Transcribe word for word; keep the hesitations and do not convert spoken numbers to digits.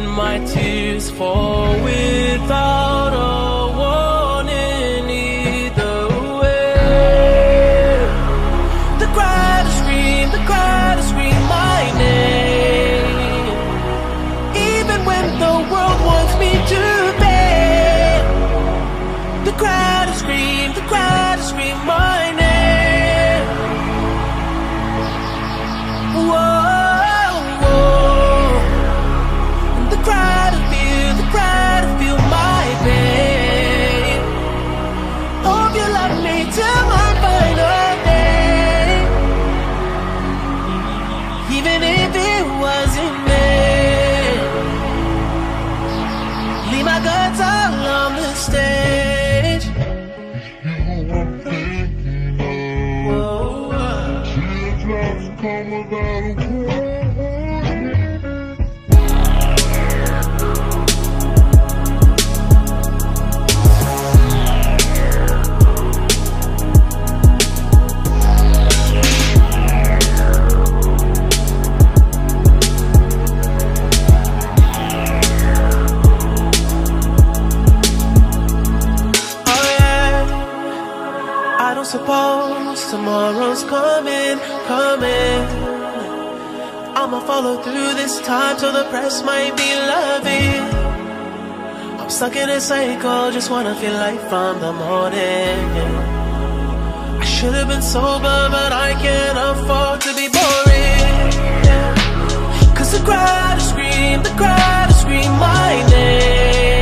when my tears fall without a warning either way. The crowd will scream, the crowd will scream my name, even when the world wants me to beg. The crowd will scream, the crowd will scream my name. Whoa. Till my final day, even if it wasn't me, leave my guts all on the stage. You know I'm thinking of teardrops come without a warning. Suppose tomorrow's coming, coming. I'ma follow through this time till the press might be loving. I'm stuck in a cycle, just wanna feel life from the morning. I should have been sober, but I can't afford to be boring. Cause the crowd will scream, the crowd will scream my name.